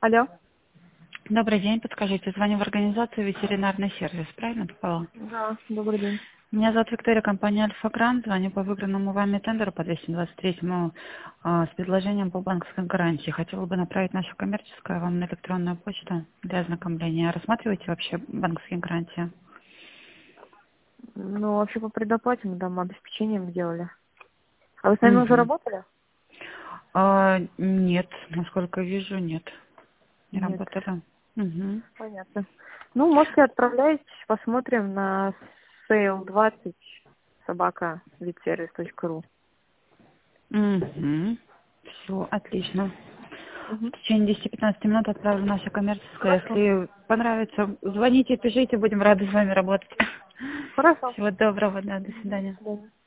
Алло. Добрый день, подскажите, звоню в организацию «Ветеринарный сервис», правильно попала? Да, добрый день. Меня зовут Виктория, компания «Альфа-Грант», звоню по выигранному вами тендеру по 223-му с предложением по банковской гарантии. Хотела бы направить нашу коммерческую вам на электронную почту для ознакомления. Рассматриваете вообще банковские гарантии? Ну, вообще по предоплате мы там обеспечением делали. А вы с нами уже Угу. работали? Нет, насколько вижу, нет. Не Нет. работали. Угу. Понятно. Ну, можете отправлять, посмотрим на sale20 собака ветсервис.ру. Угу. Все, отлично. В Угу. течение 10-15 минут отправлю наша коммерческая. Хорошо. Если понравится, звоните, пишите, будем рады с вами работать. Хорошо. Всего доброго, да, до Мгм. До свидания. свидания.